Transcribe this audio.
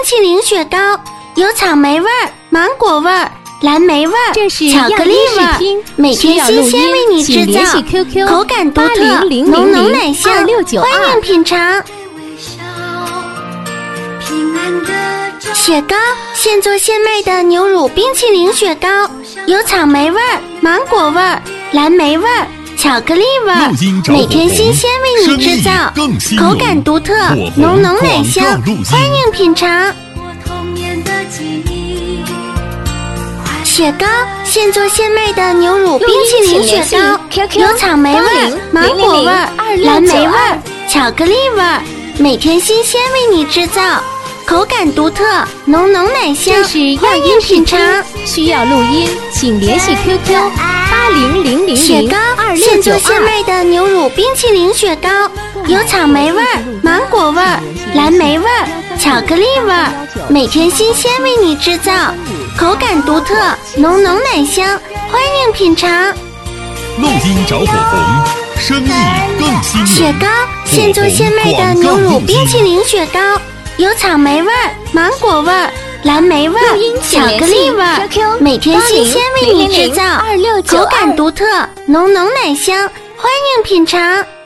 淇淋雪糕，有草莓味儿、芒果味儿、蓝莓味儿、 这是巧克力味儿，每天新鲜为你制造，口感独特，浓浓奶香，欢迎品尝。雪糕，现做现卖的牛乳冰淇淋雪糕，有草莓味儿、芒果味儿、蓝莓味儿、巧克力味儿，每天新鲜为你制造，口感独特，浓浓奶香，欢迎品尝。雪糕，现做现卖的牛乳冰淇淋雪糕，有草莓味儿、芒果味儿、蓝莓味儿、巧克力味儿，每天新鲜为你制造，口感独特，浓浓奶香，欢迎品尝。 需要录音，请联系 QQ 8000 雪糕，现做现卖的牛乳冰淇淋雪糕，有草莓味儿、芒果味儿、蓝莓味儿、巧克力味儿，每天新鲜为你制造，口感独特，浓浓奶香，欢迎品尝。 录音找火红，生意更兴隆。 雪糕，现做现卖的牛乳冰淇淋雪糕，有草莓味儿、芒果味儿、蓝莓味儿、巧克力味儿，每天新鲜为你制造，口感独特，浓浓奶香，欢迎品尝。